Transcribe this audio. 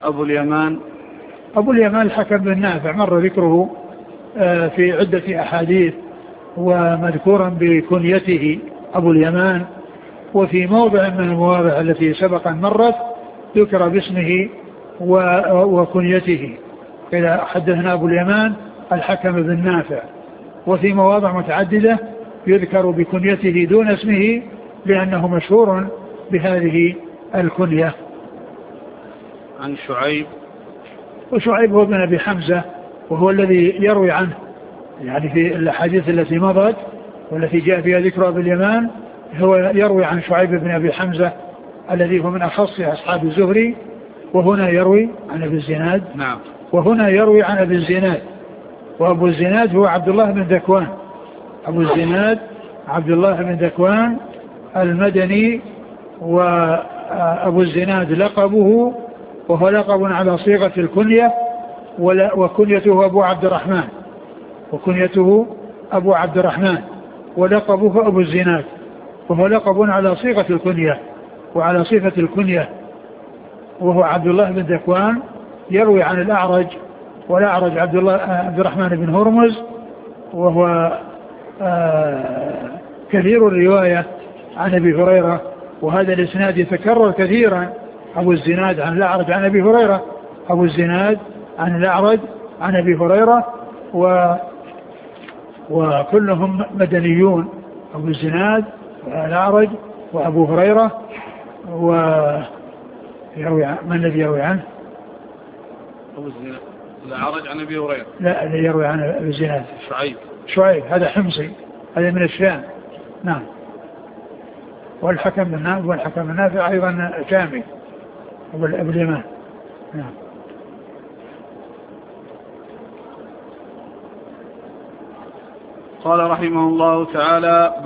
أبو اليمان. أبو اليمان الحكم بن نافع مر ذكره في عدة أحاديث، ومذكورا بكنيته أبو اليمان، وفي موضع من المواضع التي سبق أن مرت ذكر باسمه وكنيته. إذا حدثنا أبو اليمان الحكم بن نافع، وفي مواضع متعددة يذكر بكنيته دون اسمه لأنه مشهور بهذه الكنية. عن شعيب. وشعيب هو ابن أبي حمزة، وهو الذي يروي عنه يعني في الأحاديث التي مضت والتي جاء فيها ذكر أبي اليمان، هو يروي عن شعيب بن أبي حمزة الذي هو من أخص أصحاب الزهري، وهنا يروي عن أبي الزناد. نعم. وهنا يروي عن أبي الزناد، وأبو الزناد هو عبد الله بن ذكوان. أبو الزناد عبد الله بن ذكوان المدني، وأبو الزناد لقبه، وهو لقب على صيغة الكنية، وكنيته أبو عبد الرحمن، وكنيته أبو عبد الرحمن، ولقبه أبو الزناد، وهو لقب على صيغة الكنية وعلى صفة الكنية، وهو عبد الله بن ذكوان يروي عن الأعرج، والأعرج عبد الرحمن بن هرمز، وهو كثير الرواية عن أبي هريرة، وهذا الإسناد يتكرر كثيرا. أبو الزناد عن الأعرج عن أبي هريرة، أبو الزناد عن الأعرج عن أبي هريرة، وكلهم مدنيون، أبو الزناد والأعرج وأبو هريرة. من الذي يروي عنه؟ أبو الزناد الأعرج عن أبي هريرة. لا، الذي يروي عن أبو الزناد شعيب هذا حمصي، هذا من الشام. نعم. والحكم بن نافع أيضا شامي، أبو اليمان. نعم. قال رحمه الله تعالى: